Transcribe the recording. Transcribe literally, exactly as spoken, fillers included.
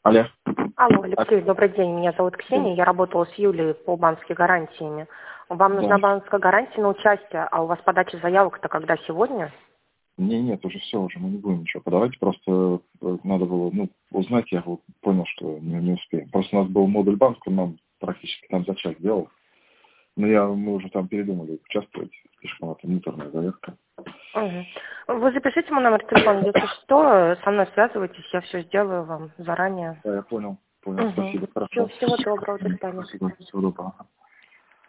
Алло. Алло, Алексей, добрый день. Меня зовут Ксения. Я работала с Юлией по банковским гарантиями. Вам нужна Да. банковская гарантия на участие, а у вас подача заявок-то когда, сегодня? Не, нет, уже все, уже мы не будем ничего подавать. Просто э, надо было, ну, узнать, я вот понял, что не, не успеем. Просто у нас был модуль банка, нам практически там за час делал. Но я, мы уже там передумали участвовать. Слишком это муторная заявка. Угу. Вы запишите мой номер телефона, если что, со мной связывайтесь, я все сделаю вам заранее. Да, я понял. Понял. Угу. Спасибо. Всего, Хорошо. всего доброго, до свидания. Спасибо. Всего доброго.